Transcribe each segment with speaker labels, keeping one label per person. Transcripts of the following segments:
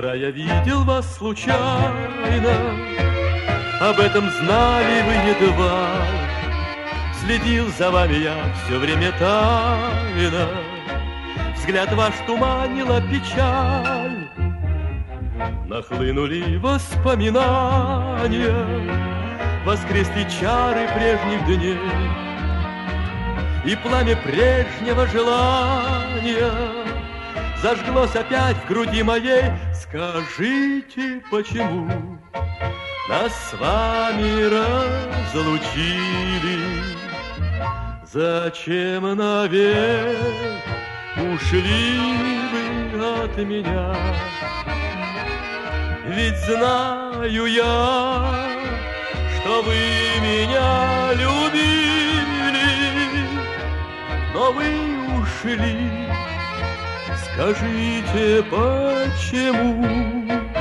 Speaker 1: Вчера я видел вас случайно, об этом знали вы едва. Следил за вами я все время тайно, взгляд ваш туманила печаль. Нахлынули воспоминания, воскресли чары прежних дней, и пламя прежнего желания зажглось опять в груди моей. Скажите, почему нас с вами разлучили? Зачем навек ушли вы от меня? Ведь знаю я, что вы меня любили, но вы ушли. Скажите, почему?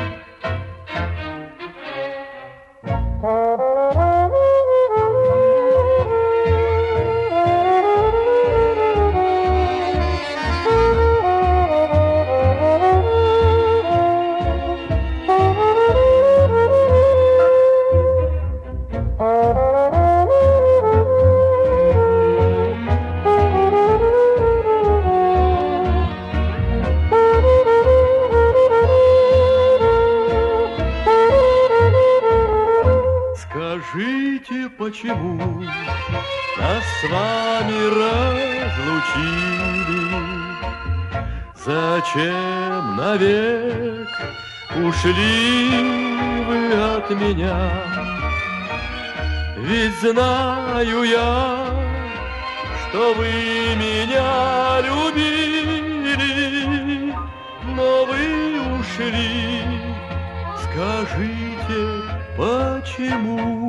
Speaker 1: Скажите, почему нас с вами разлучили? Зачем навек ушли вы от меня? Ведь знаю я, что вы меня любили, но вы ушли. Скажите, почему?